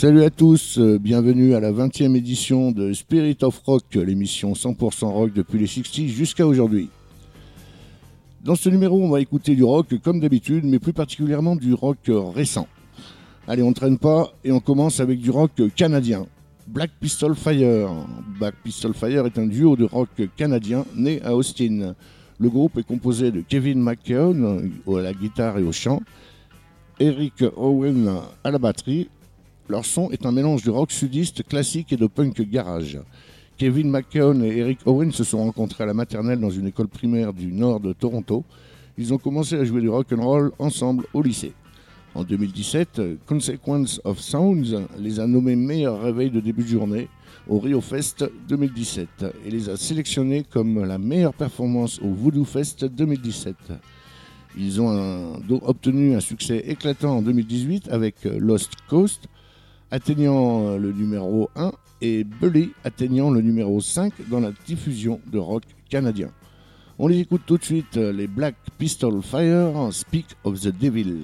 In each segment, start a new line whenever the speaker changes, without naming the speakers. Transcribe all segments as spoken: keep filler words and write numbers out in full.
Salut à tous, euh, bienvenue à la vingtième édition de Spirit of Rock, l'émission cent pour cent rock depuis les soixante jusqu'à aujourd'hui. Dans ce numéro, on va écouter du rock comme d'habitude, mais plus particulièrement du rock récent. Allez, on ne traîne pas et on commence avec du rock canadien. Black Pistol Fire. Black Pistol Fire est un duo de rock canadien né à Austin. Le groupe est composé de Kevin McKeown à la guitare et au chant, Eric Owen à la batterie. Leur son est un mélange de rock sudiste classique et de punk garage. Kevin McKeown et Eric Owen se sont rencontrés à la maternelle dans une école primaire du nord de Toronto. Ils ont commencé à jouer du rock and roll ensemble au lycée. En deux mille dix-sept, Consequence of Sounds les a nommés meilleurs réveils de début de journée au Rio Fest deux mille dix-sept et les a sélectionnés comme la meilleure performance au Voodoo Fest deux mille dix-sept. Ils ont un, obtenu un succès éclatant en deux mille dix-huit avec Lost Coast, atteignant le numéro un, et Bully atteignant le numéro cinq dans la diffusion de rock canadien. On les écoute tout de suite, les Black Pistol Fire, Speak of the Devil.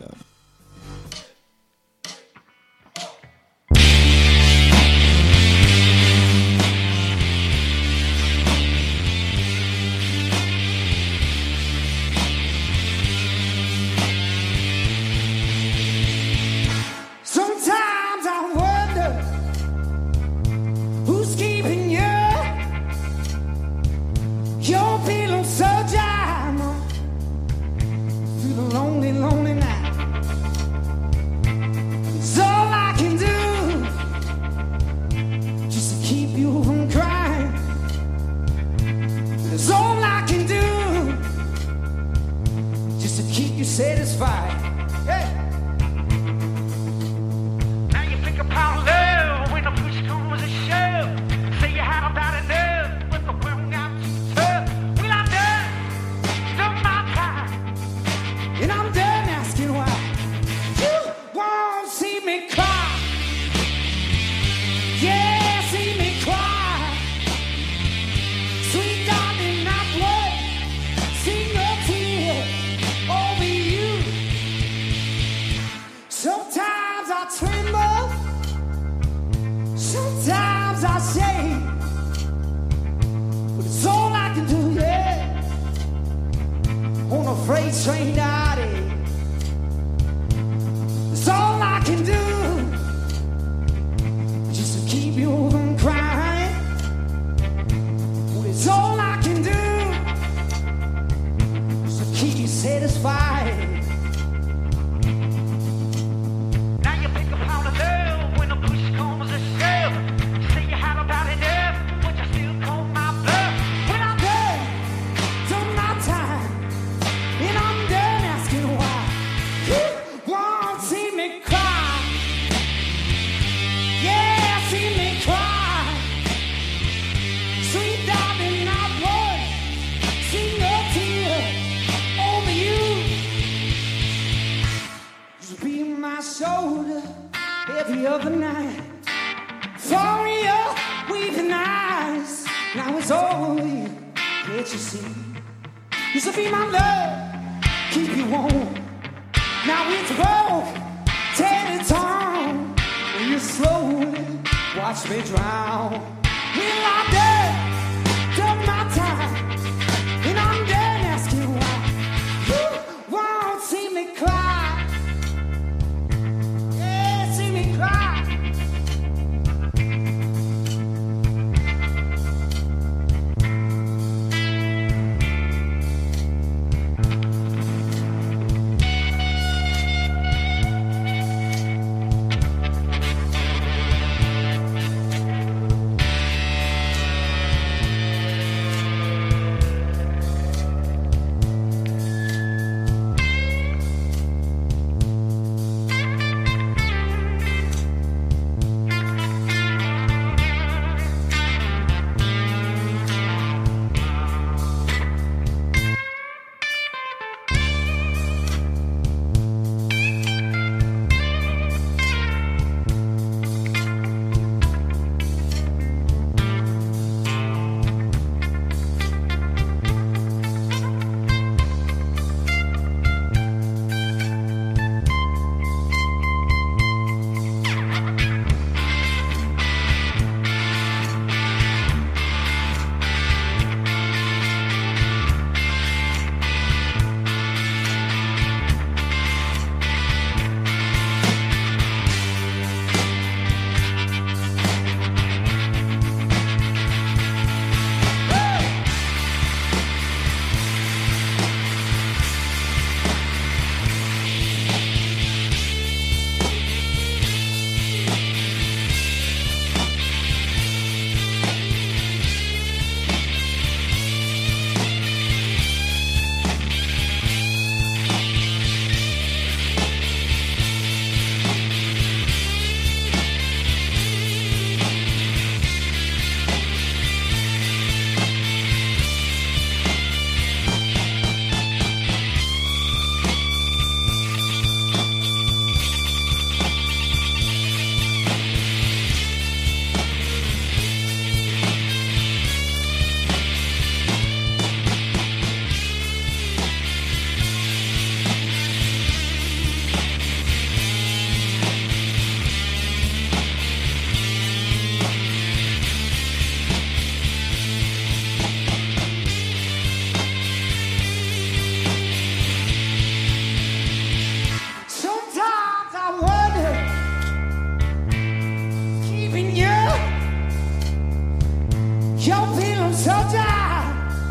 You're feeling so tired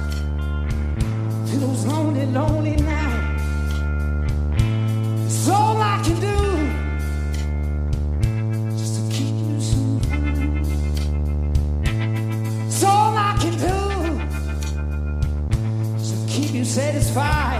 to those lonely, lonely nights. It's all I can do just to keep you soothing. It's all I can do just to keep you satisfied.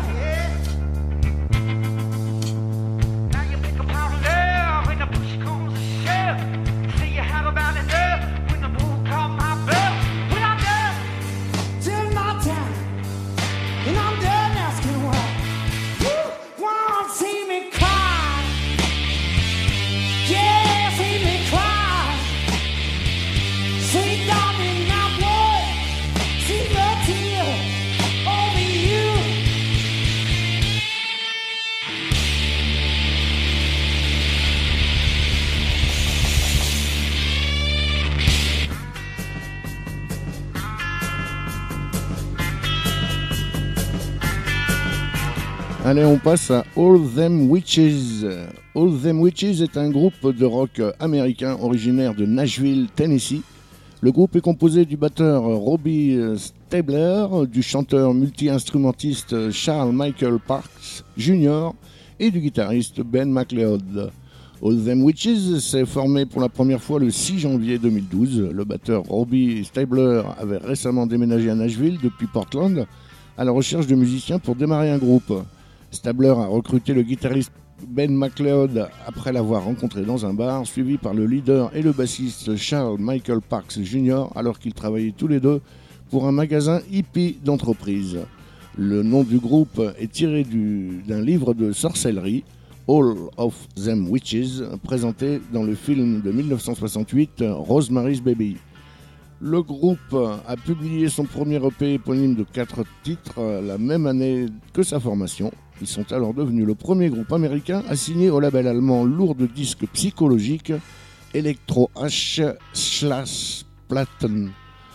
Allez, on passe à All Them Witches. All Them Witches est un groupe de rock américain originaire de Nashville, Tennessee. Le groupe est composé du batteur Robbie Stabler, du chanteur multi-instrumentiste Charles Michael Parks Junior et du guitariste Ben McLeod. All Them Witches s'est formé pour la première fois le six janvier deux mille douze. Le batteur Robbie Stabler avait récemment déménagé à Nashville depuis Portland à la recherche de musiciens pour démarrer un groupe. Stabler a recruté le guitariste Ben McLeod après l'avoir rencontré dans un bar, suivi par le leader et le bassiste Charles Michael Parks Junior alors qu'ils travaillaient tous les deux pour un magasin hippie d'entreprise. Le nom du groupe est tiré du, d'un livre de sorcellerie, All of Them Witches, présenté dans le film de dix-neuf cent soixante-huit, Rosemary's Baby. Le groupe a publié son premier E P éponyme de quatre titres la même année que sa formation. Ils sont alors devenus le premier groupe américain à signer au label allemand lourd de disques psychologiques Electro H slash Platten.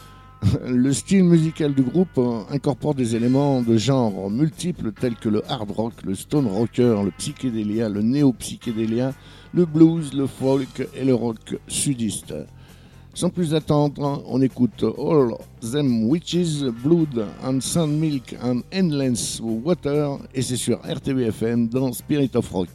Le style musical du groupe incorpore des éléments de genre multiples tels que le hard rock, le stone rocker, le psychédélia, le néo-psychédélia, le blues, le folk et le rock sudiste. Sans plus attendre, on écoute All Them Witches, Blood and Sun Milk and Endless Water, et c'est sur R T B F M dans Spirit of Rock.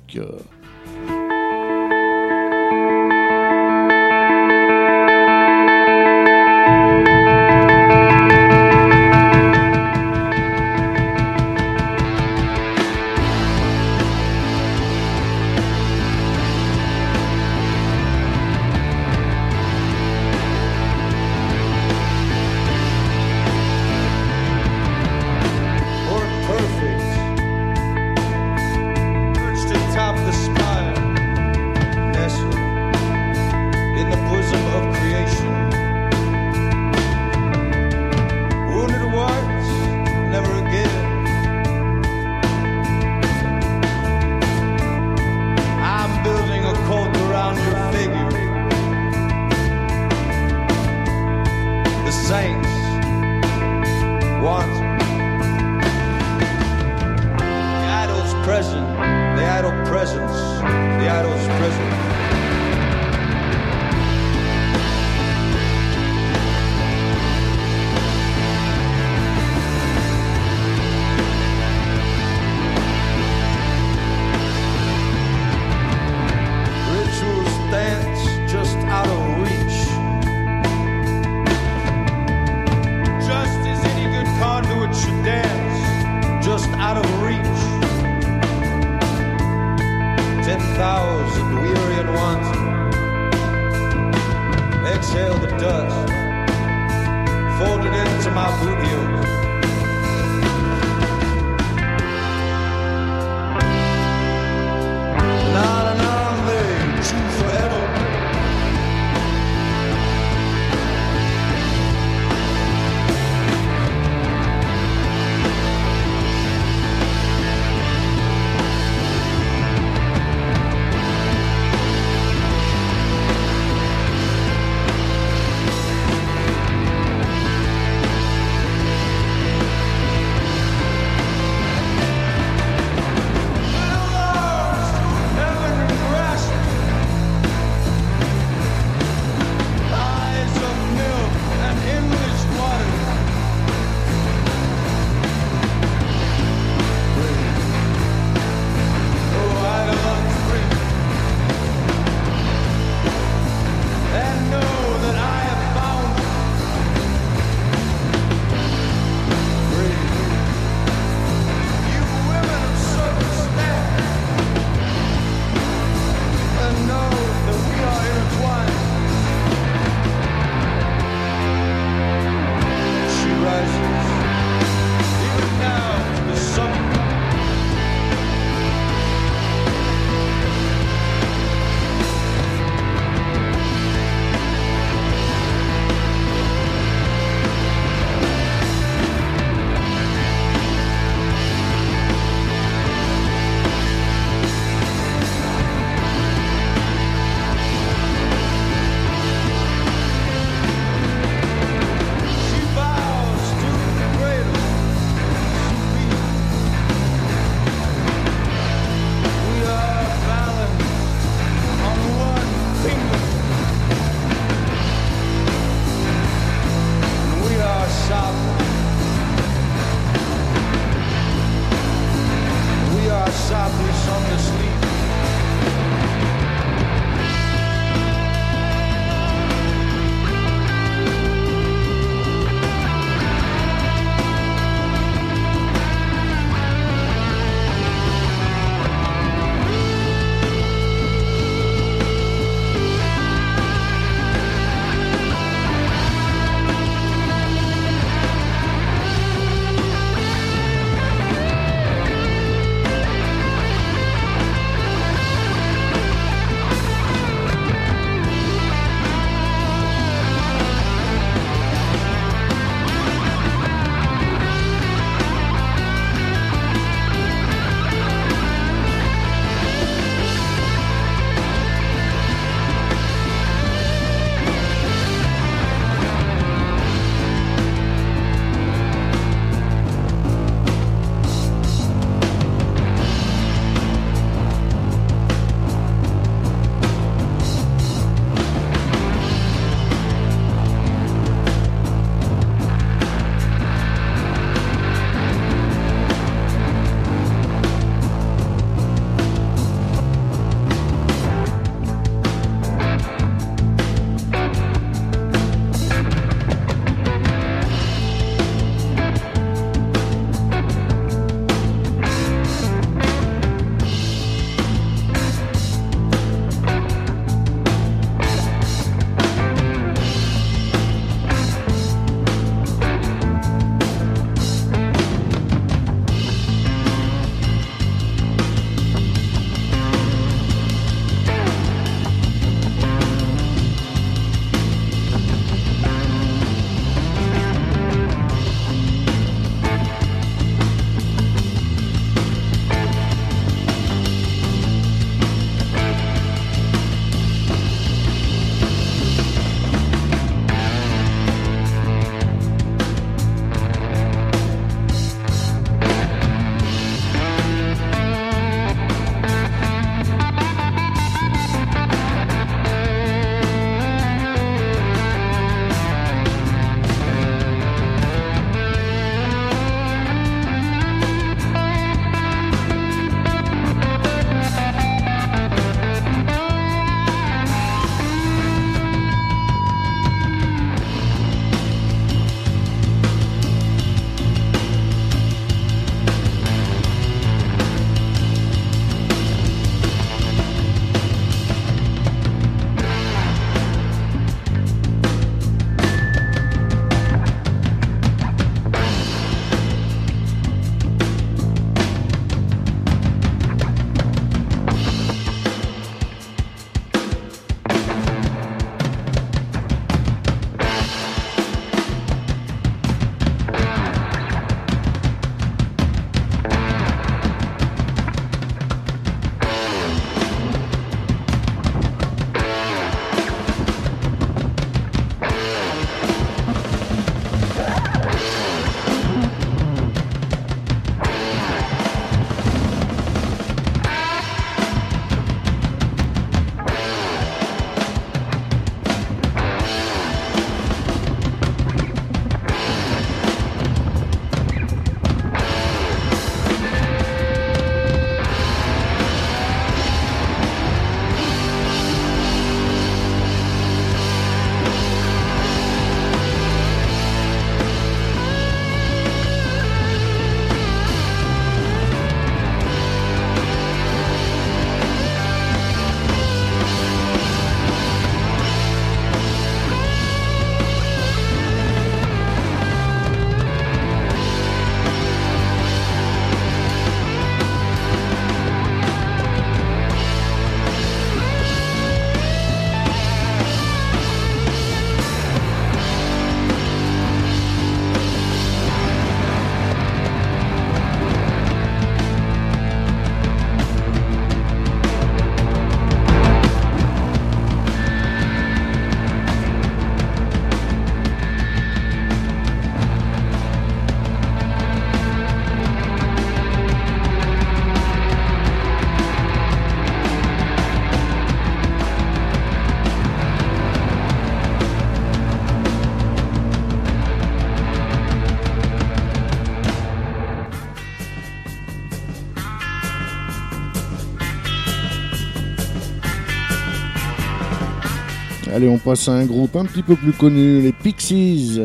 Allez, on passe à un groupe un petit peu plus connu, les Pixies.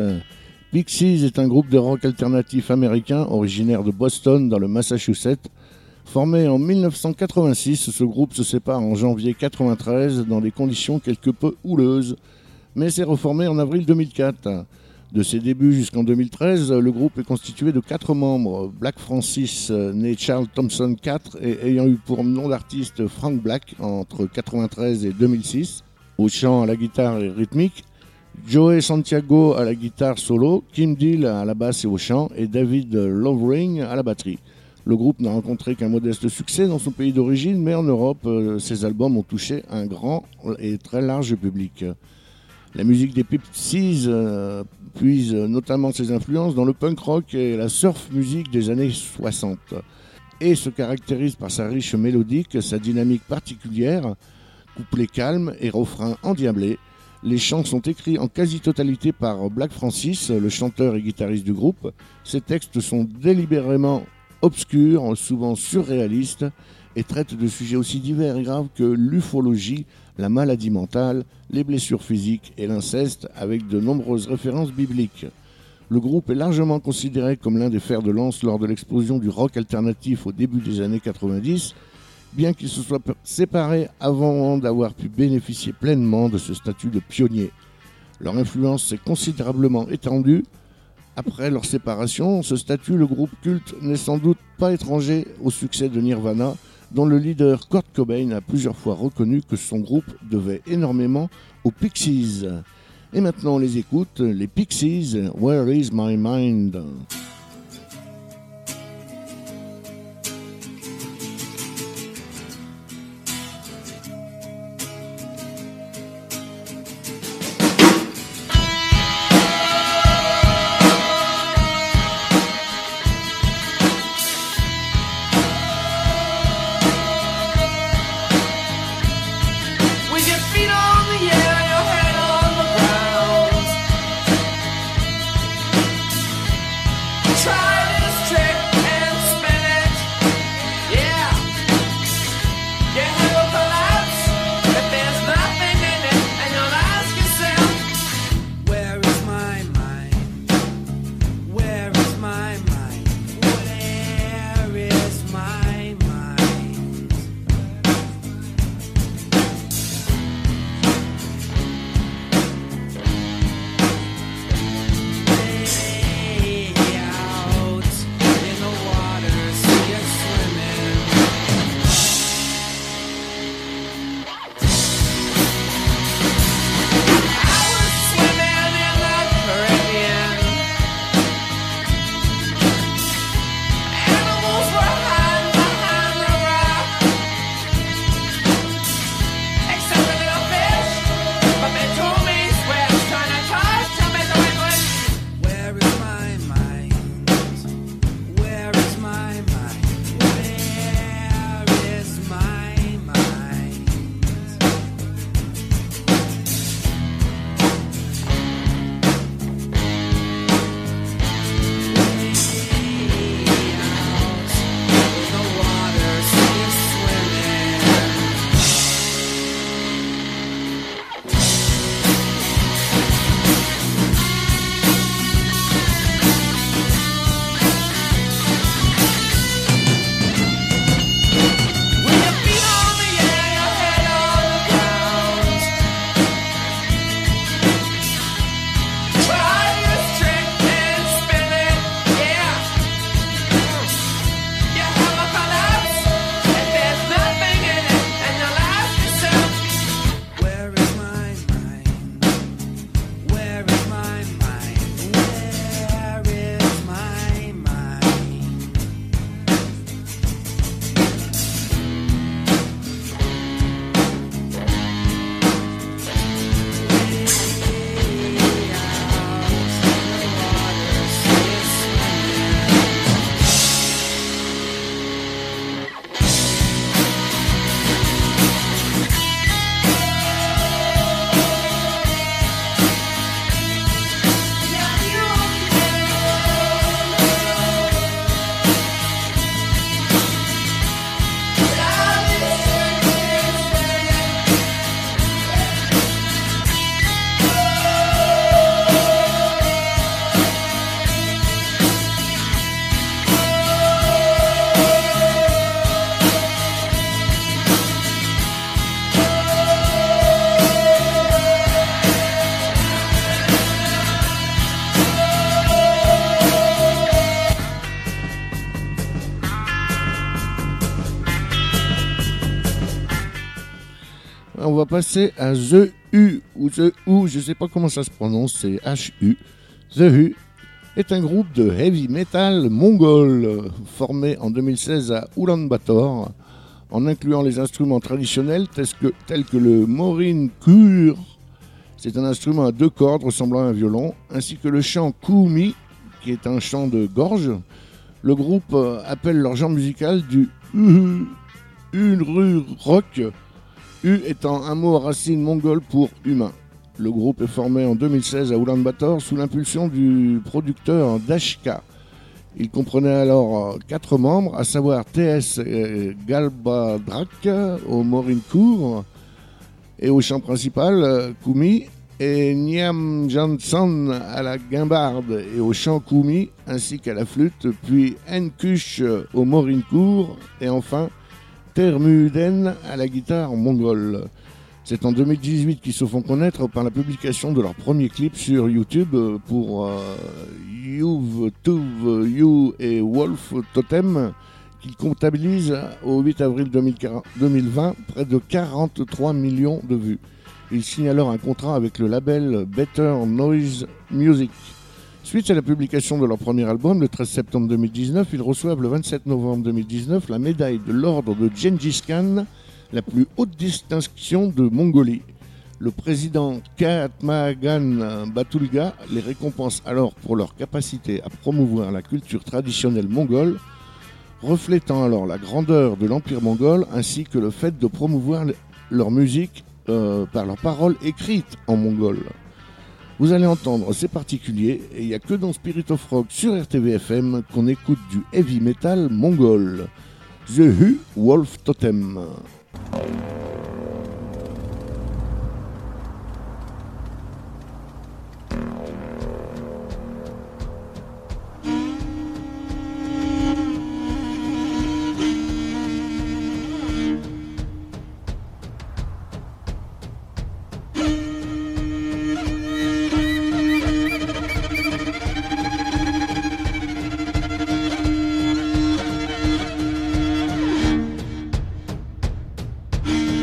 Pixies est un groupe de rock alternatif américain originaire de Boston dans le Massachusetts. Formé en dix-neuf cent quatre-vingt-six, ce groupe se sépare en janvier quatre-vingt-treize dans des conditions quelque peu houleuses, mais s'est reformé en avril deux mille quatre. De ses débuts jusqu'en deux mille treize, le groupe est constitué de quatre membres. Black Francis, né Charles Thompson quatre et ayant eu pour nom d'artiste Frank Black entre quatre-vingt-treize et deux mille six, au chant, à la guitare et rythmique. Joey Santiago à la guitare solo, Kim Deal à la basse et au chant et David Lovering à la batterie. Le groupe n'a rencontré qu'un modeste succès dans son pays d'origine, mais en Europe, euh, ses albums ont touché un grand et très large public. La musique des Pixies euh, puise notamment ses influences dans le punk rock et la surf music des années soixante et se caractérise par sa riche mélodique, sa dynamique particulière, couplets calmes et refrains endiablés. Les chants sont écrits en quasi-totalité par Black Francis, le chanteur et guitariste du groupe. Ces textes sont délibérément obscurs, souvent surréalistes, et traitent de sujets aussi divers et graves que l'ufologie, la maladie mentale, les blessures physiques et l'inceste, avec de nombreuses références bibliques. Le groupe est largement considéré comme l'un des fers de lance lors de l'explosion du rock alternatif au début des années quatre-vingt-dix, bien qu'il se soit séparé avant d'avoir pu bénéficier pleinement de ce statut de pionnier. Leur influence s'est considérablement étendue. Après leur séparation, ce statut, le groupe culte n'est sans doute pas étranger au succès de Nirvana, dont le leader Kurt Cobain a plusieurs fois reconnu que son groupe devait énormément aux Pixies. Et maintenant on les écoute, les Pixies, Where is my mind?
With your feet on the air, your head on the ground.
va passer à The U, ou The U, je sais pas comment ça se prononce, c'est H U. The U est un groupe de heavy metal mongol formé en deux mille seize à Ulaanbaatar, en incluant les instruments traditionnels tels que, tels que le morin kur, c'est un instrument à deux cordes ressemblant à un violon, ainsi que le chant kuumi, qui est un chant de gorge. Le groupe appelle leur genre musical du Uhu, Unru rock, U étant un mot à racine mongole pour humain. Le groupe est formé en deux mille seize à Ulaanbaatar sous l'impulsion du producteur Dashka. Il comprenait alors quatre membres, à savoir T S Galbadrak au morinkur et au chant principal Kumi, et Niam Jansson à la guimbarde et au chant Kumi ainsi qu'à la flûte, puis Enkush au morinkur et enfin Termuden à la guitare mongole. C'est en deux mille dix-huit qu'ils se font connaître par la publication de leur premier clip sur YouTube pour euh, You've Tuv You et Wolf Totem, qui comptabilise au huit avril deux mille vingt près de quarante-trois millions de vues. Il signe alors un contrat avec le label Better Noise Music. Suite à la publication de leur premier album, le treize septembre deux mille dix-neuf, ils reçoivent le vingt-sept novembre deux mille dix-neuf la médaille de l'ordre de Gengis Khan, la plus haute distinction de Mongolie. Le président Khatmagan Batulga les récompense alors pour leur capacité à promouvoir la culture traditionnelle mongole, reflétant alors la grandeur de l'empire mongol ainsi que le fait de promouvoir leur musique euh, par leurs paroles écrites en mongol. Vous allez entendre, c'est particulier, et il n'y a que dans Spirit of Rock sur R T V F M qu'on écoute du heavy metal mongol. The U, Wolf Totem.
Thank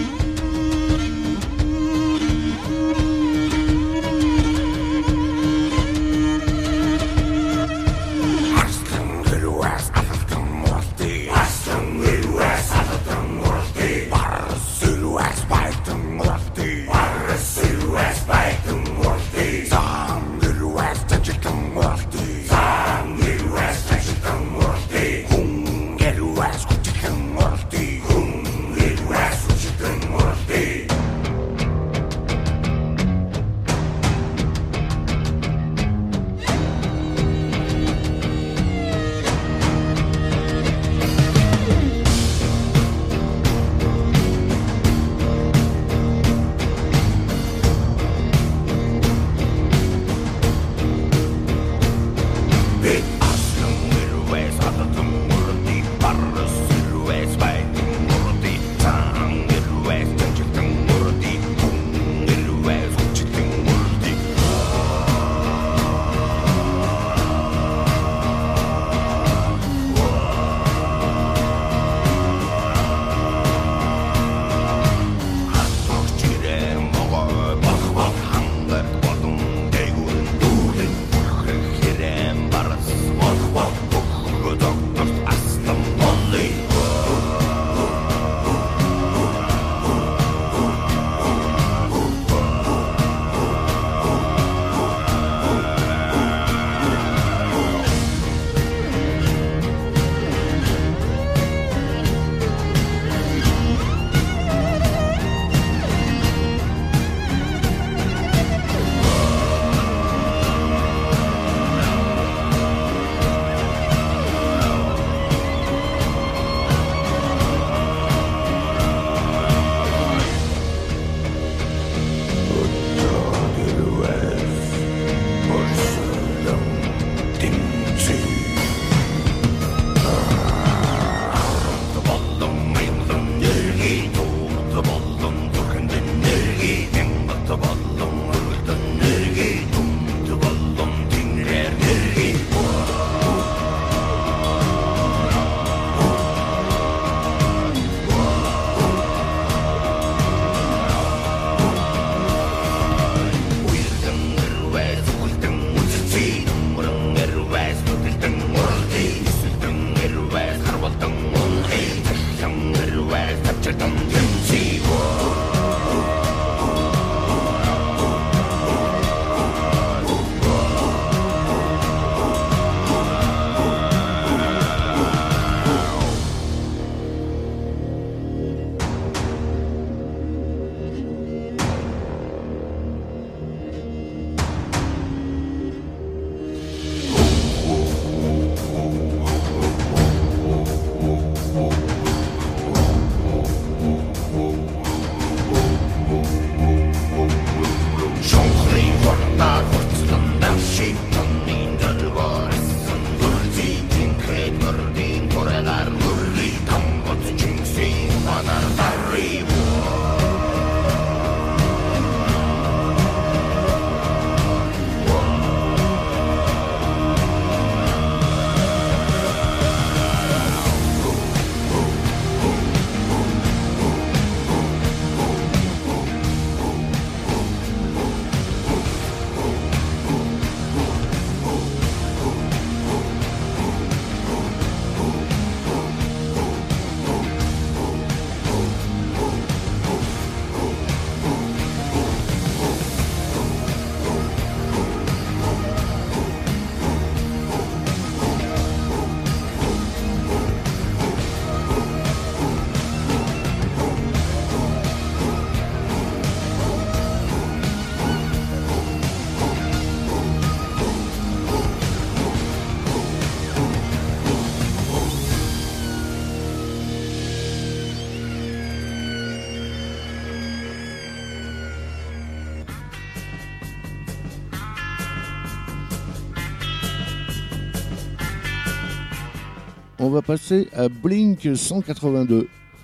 On va passer à Blink cent quatre-vingt-deux.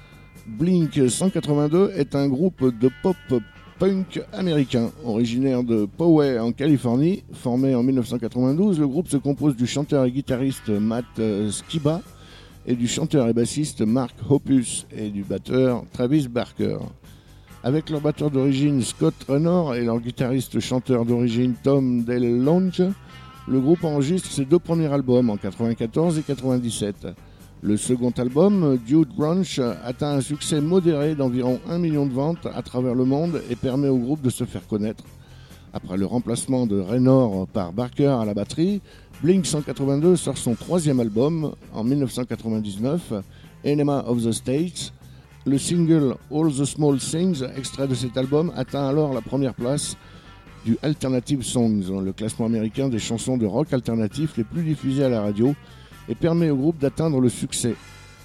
Blink cent quatre-vingt-deux est un groupe de pop-punk américain, originaire de Poway en Californie. Formé en mille neuf cent quatre-vingt-douze, le groupe se compose du chanteur et guitariste Matt Skiba et du chanteur et bassiste Mark Hoppus et du batteur Travis Barker. Avec leur batteur d'origine Scott Raynor et leur guitariste-chanteur d'origine Tom DeLonge, le groupe enregistre ses deux premiers albums en quatre-vingt-quatorze et quatre-vingt-dix-sept. Le second album, Dude Ranch, atteint un succès modéré d'environ un million de ventes à travers le monde et permet au groupe de se faire connaître. Après le remplacement de Raynor par Barker à la batterie, Blink cent quatre-vingt-deux sort son troisième album en mille neuf cent quatre-vingt-dix-neuf, Enema of the States. Le single All the Small Things, extrait de cet album, atteint alors la première place du Alternative Songs, le classement américain des chansons de rock alternatif les plus diffusées à la radio, et permet au groupe d'atteindre le succès.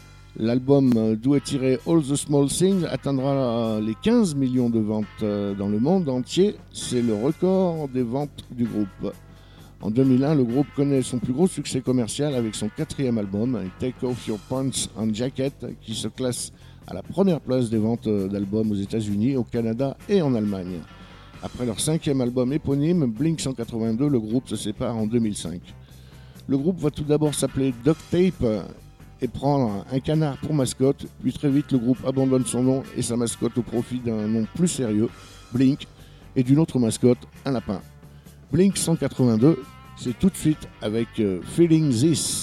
L'album Duet-All the Small Things atteindra les quinze millions de ventes dans le monde entier, c'est le record des ventes du groupe. En deux mille un, le groupe connaît son plus gros succès commercial avec son quatrième album, Take Off Your Pants and Jacket, qui se classe à la première place des ventes d'albums aux États-Unis, au Canada et en Allemagne. Après leur cinquième album éponyme, Blink cent quatre-vingt-deux, le groupe se sépare en deux mille cinq. Le groupe va tout d'abord s'appeler Duct Tape et prendre un canard pour mascotte, puis très vite le groupe abandonne son nom et sa mascotte au profit d'un nom plus sérieux, Blink, et d'une autre mascotte, un lapin. Blink cent quatre-vingt-deux, c'est tout de suite avec euh, Feeling This.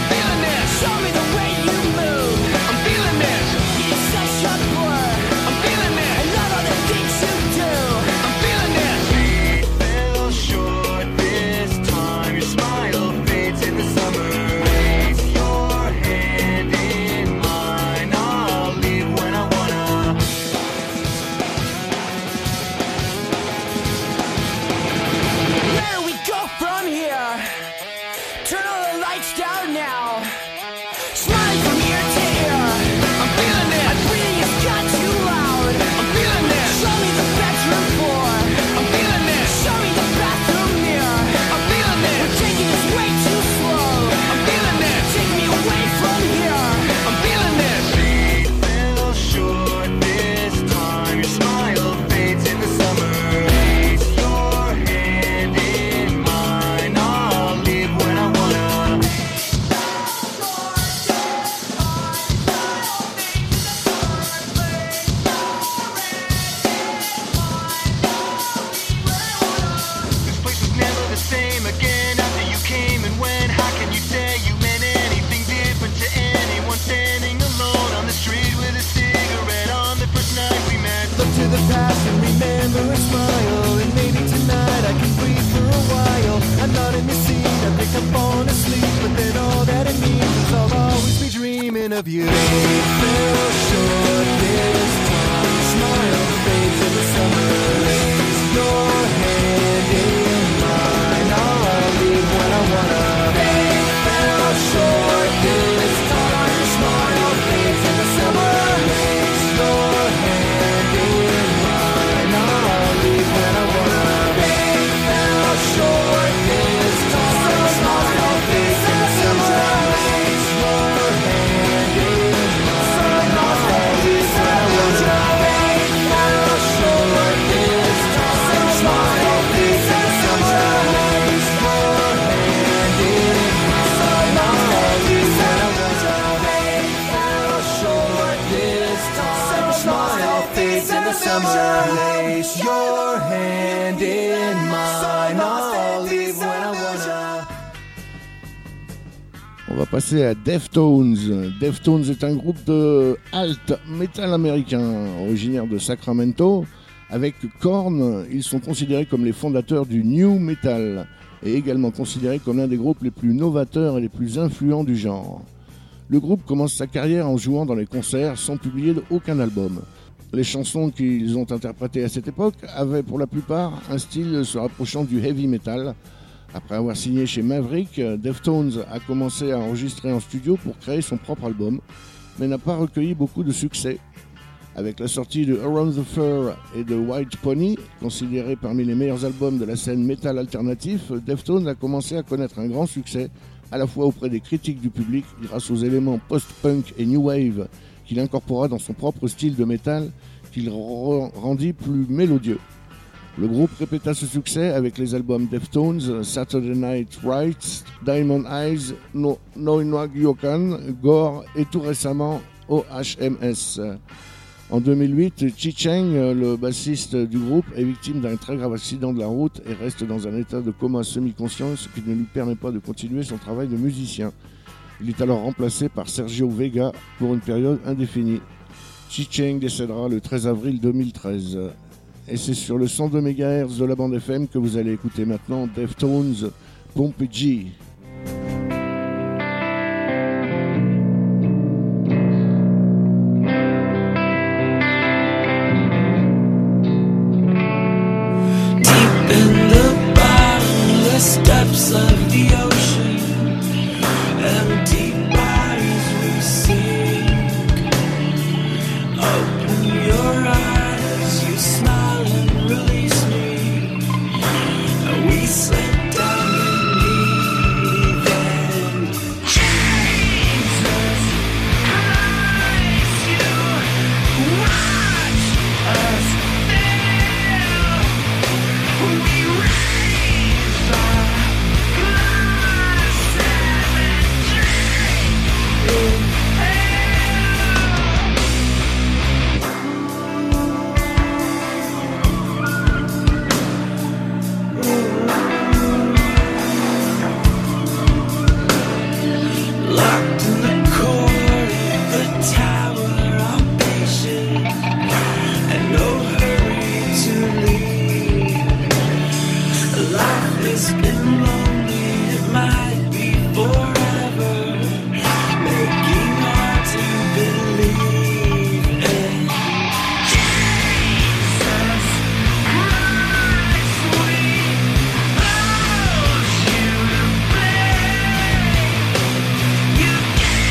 I'm feeling it means. I'll always be dreaming of you. It fell short this time. Your smile fades in the summer. Lays your hand in mine. I'll leave when I wanna. It fell short this time. Your smile fades in the summer. Lays your hand in mine. I'll leave when I wanna. It fell short this time. Your smile fades in the summer. Lays your hand in mine. I'll leave when I wanna. It fell short this time. Your smile fades in the summer. Lays your hand in mine. I'll leave when I wanna. It fell short this time. Your smile fades in the summer. Lays your hand in mine. I'll leave when I wanna.
On va passer à Deftones. Deftones est un groupe de alt metal américain originaire de Sacramento. Avec Korn, ils sont considérés comme les fondateurs du new metal et également considérés comme l'un des groupes les plus novateurs et les plus influents du genre. Le groupe commence sa carrière en jouant dans les concerts sans publier aucun album. Les chansons qu'ils ont interprétées à cette époque avaient pour la plupart un style se rapprochant du heavy metal. Après avoir signé chez Maverick, Deftones a commencé à enregistrer en studio pour créer son propre album, mais n'a pas recueilli beaucoup de succès. Avec la sortie de Around the Fur et de White Pony, considérés parmi les meilleurs albums de la scène metal alternatif, Deftones a commencé à connaître un grand succès, à la fois auprès des critiques du public grâce aux éléments post-punk et new wave qu'il incorpora dans son propre style de metal qu'il rendit plus mélodieux. Le groupe répéta ce succès avec les albums Deftones, Saturday Night Rights, Diamond Eyes, No Noinwag Yokan, Gore et tout récemment O H M S. En deux mille huit, Chi Cheng, le bassiste du groupe, est victime d'un très grave accident de la route et reste dans un état de coma semi-conscient, ce qui ne lui permet pas de continuer son travail de musicien. Il est alors remplacé par Sergio Vega pour une période indéfinie. Chi Cheng décédera le treize avril deux mille treize. Et c'est sur le cent deux mégahertz de la bande F M que vous allez écouter maintenant Deftones, Pompe G.
Steps of the ocean, empty bodies we sink. Open your eyes, you smile and release me. We slip down and leave. And Jesus Christ, you watch us fail. We raise our you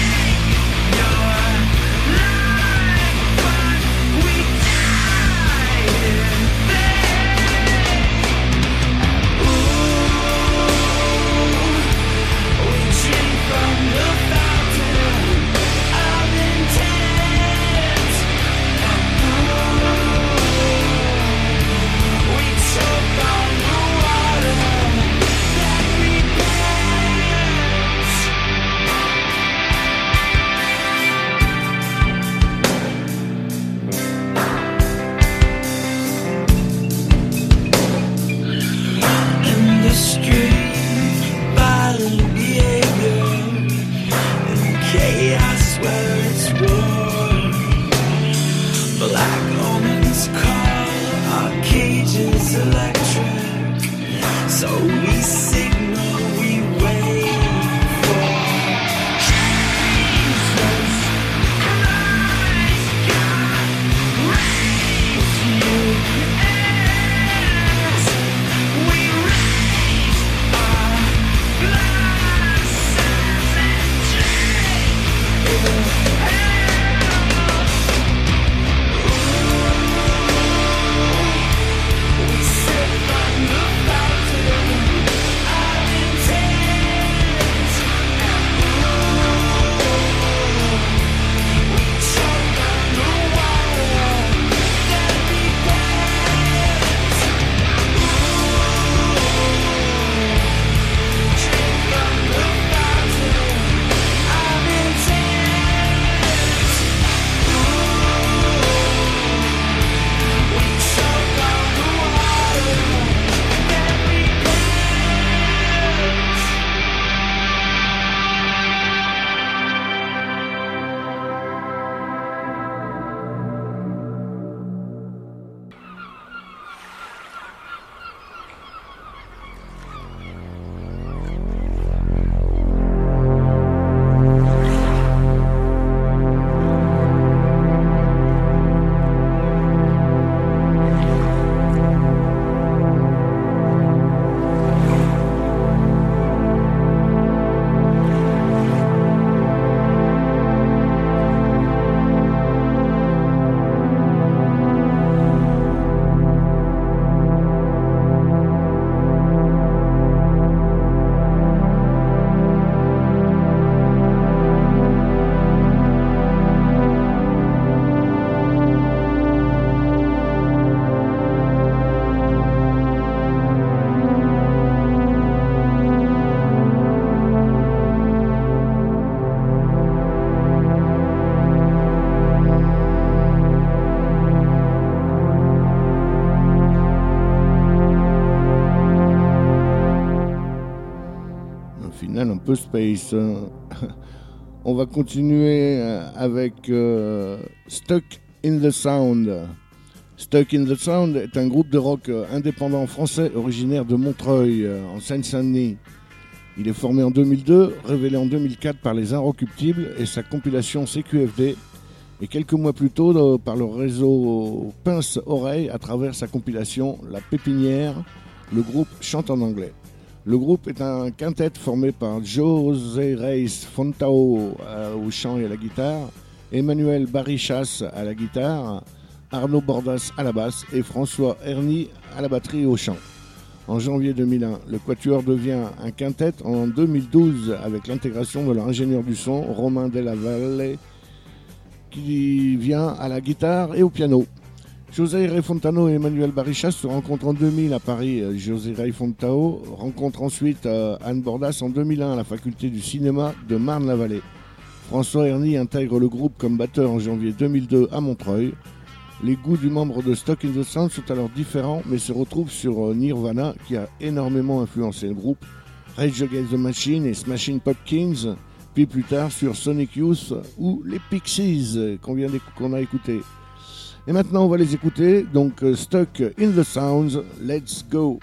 peu space. On va continuer avec euh, Stuck in the Sound. Stuck in the Sound est un groupe de rock indépendant français originaire de Montreuil, en Seine-Saint-Denis. Il est formé en deux mille deux, révélé en deux mille quatre par les Inrecuptibles et sa compilation C Q F D, et quelques mois plus tôt par le réseau Pince Oreille à travers sa compilation La Pépinière. Le groupe chante en anglais. Le groupe est un quintet formé par José Reis Fontao au chant et à la guitare, Emmanuel Barichas à la guitare, Arnaud Bordas à la basse et François Herny à la batterie et au chant. En janvier deux mille un, le quatuor devient un quintet en deux mille douze avec l'intégration de leur ingénieur du son, Romain Della Valle, qui vient à la guitare et au piano. José Rey Fontano et Emmanuel Barichas se rencontrent en deux mille à Paris. José Rey Fontano rencontre ensuite Anne Bordas en deux mille un à la faculté du cinéma de Marne-la-Vallée. François Herny intègre le groupe comme batteur en janvier deux mille deux à Montreuil. Les goûts du membre de Stuck in the Sound sont alors différents, mais se retrouvent sur Nirvana, qui a énormément influencé le groupe, Rage Against the Machine et Smashing Pumpkins, puis plus tard sur Sonic Youth ou les Pixies qu'on vient qu'on a écouté. Et maintenant on va les écouter, donc uh, Stuck in the Sounds, let's go.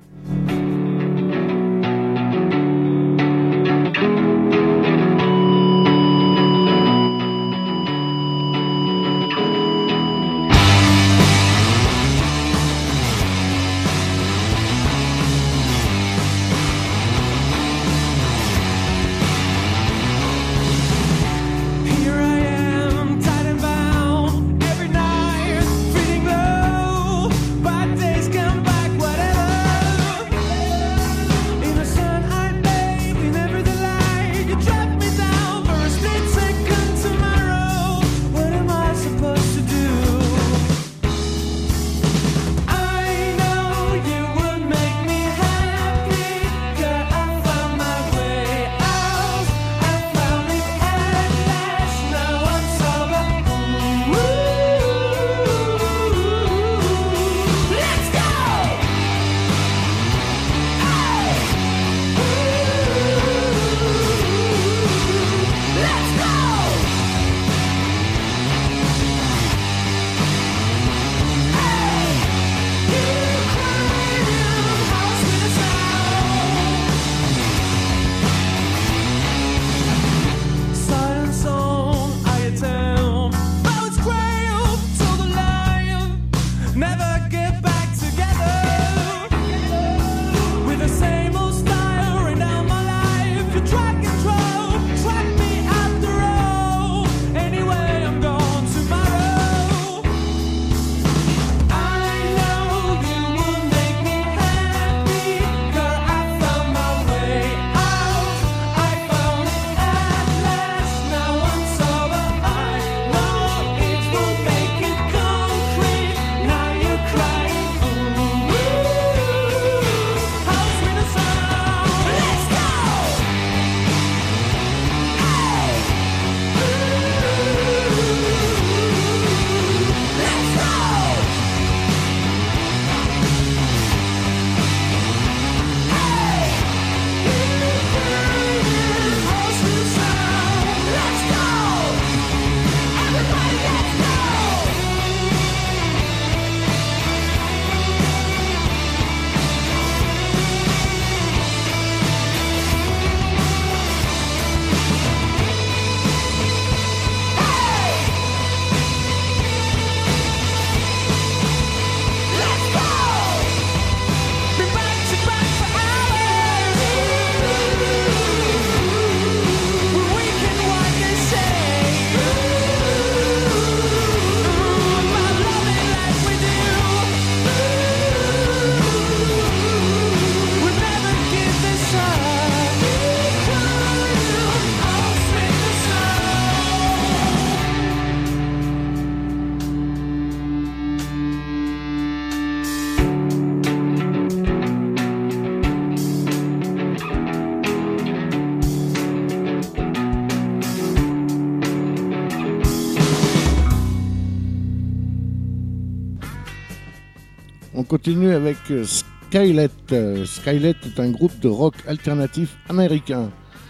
On continue avec Skylet. Skylet est un groupe de rock alternatif américain.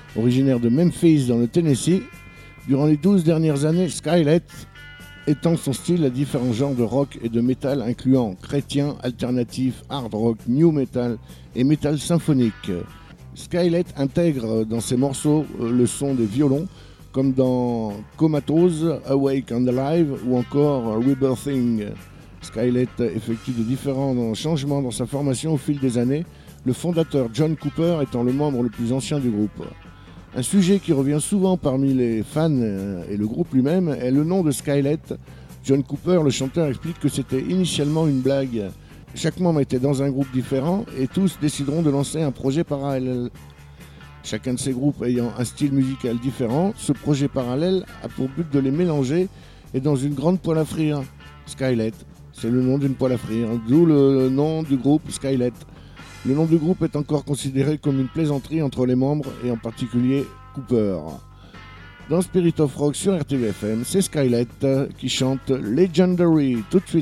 Originaire de Memphis dans le Tennessee, durant les douze dernières années, Skylet étend son style à différents genres de rock et de métal incluant chrétien, alternatif, hard rock, new metal et métal symphonique. Skylet intègre dans ses morceaux le son des violons comme dans Comatose, Awake and Alive ou encore Rebirthing. Skylet effectue de différents changements dans sa formation au fil des années, le fondateur John Cooper étant le membre le plus ancien du groupe. Un sujet qui revient souvent parmi les fans et le groupe lui-même est le nom de Skylet. John Cooper, le chanteur, explique que c'était initialement une blague. Chaque membre était dans un groupe différent et tous décideront de lancer un projet parallèle. Chacun de ces groupes ayant un style musical différent, ce projet parallèle a pour but de les mélanger et dans une grande poêle à frire. Skylet, c'est le nom d'une poêle à frire, d'où le nom du groupe Skylet. Le nom du groupe est encore considéré comme une plaisanterie entre les membres et en particulier Cooper. Dans Spirit of Rock sur R T V F M, c'est Skylet qui chante Legendary tout de suite.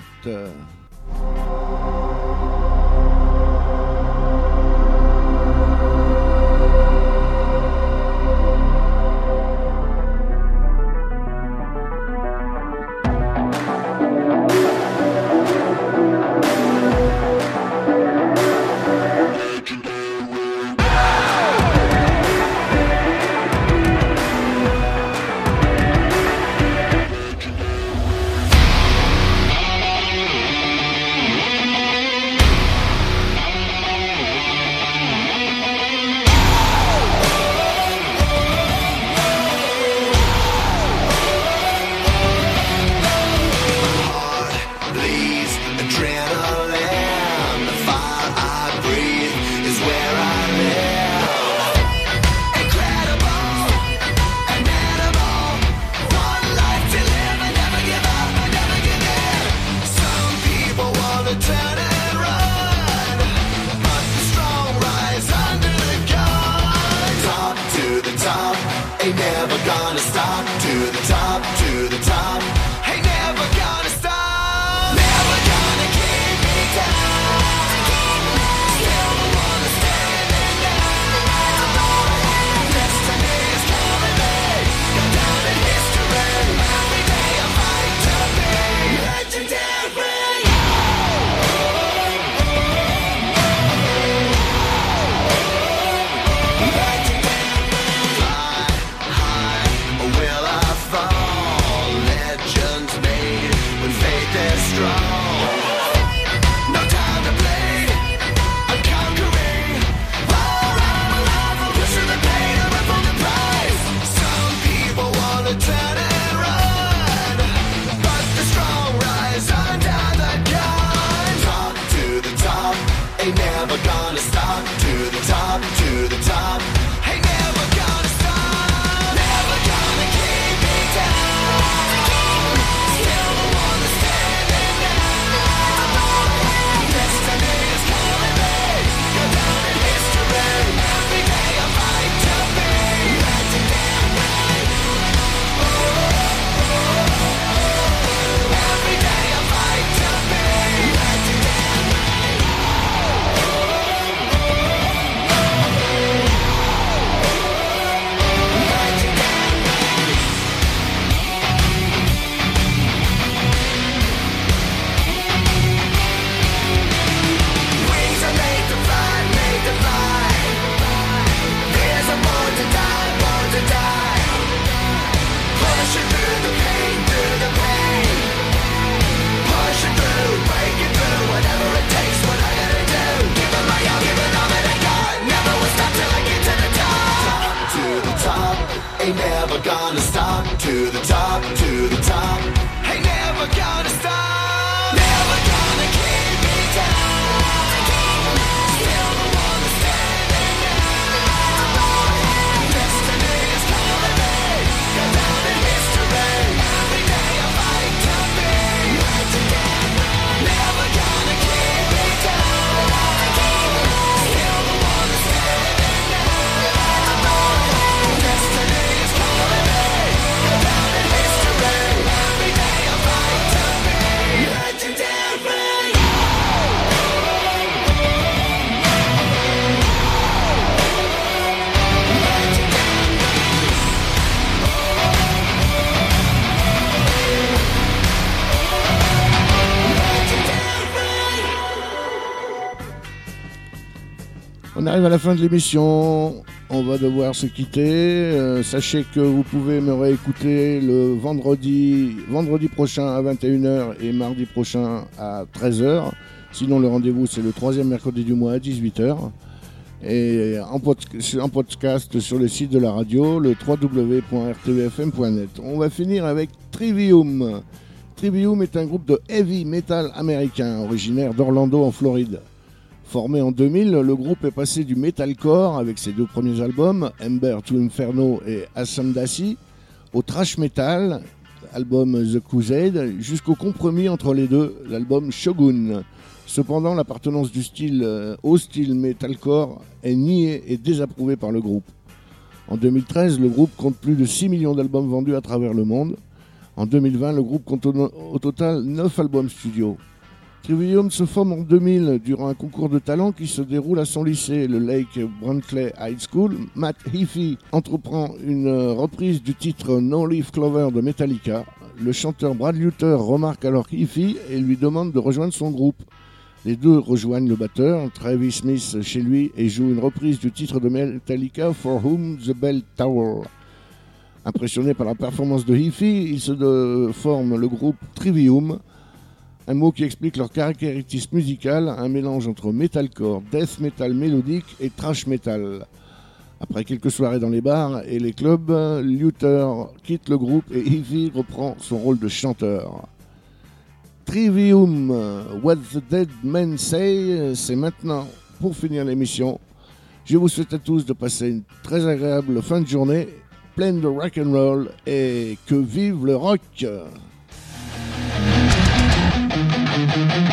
arrive à la fin de l'émission, on va devoir se quitter. Euh, sachez que vous pouvez me réécouter le vendredi, vendredi prochain à vingt et une heures et mardi prochain à treize heures. Sinon, le rendez-vous, c'est le troisième mercredi du mois à dix-huit heures. Et en, pod- en podcast sur le site de la radio, le w w w point r t v f m point net. On va finir avec Trivium. Trivium est un groupe de heavy metal américain, originaire d'Orlando en Floride. Formé en deux mille, le groupe est passé du metalcore avec ses deux premiers albums, Ember to Inferno et Ascendancy, au thrash metal, album The Crusade, jusqu'au compromis entre les deux, l'album Shogun. Cependant, l'appartenance du style euh, au style metalcore est niée et désapprouvée par le groupe. En deux mille treize, le groupe compte plus de six millions d'albums vendus à travers le monde. En deux mille vingt, le groupe compte au, au total neuf albums studio. Trivium se forme en deux mille durant un concours de talent qui se déroule à son lycée, le Lake Brantley High School. Matt Heafy entreprend une reprise du titre No Leaf Clover de Metallica. Le chanteur Brad Luther remarque alors Heafy et lui demande de rejoindre son groupe. Les deux rejoignent le batteur, Travis Smith, chez lui et jouent une reprise du titre de Metallica, For Whom the Bell Tower. Impressionné par la performance de Heafy, ils se de... forment le groupe Trivium, un mot qui explique leur caractéristique musicale, un mélange entre metalcore, death metal mélodique et thrash metal. Après quelques soirées dans les bars et les clubs, Luther quitte le groupe et Heafy reprend son rôle de chanteur. Trivium, What the Dead Men Say, c'est maintenant pour finir l'émission. Je vous souhaite à tous de passer une très agréable fin de journée, pleine de rock and roll, et que vive le rock!
Thank you.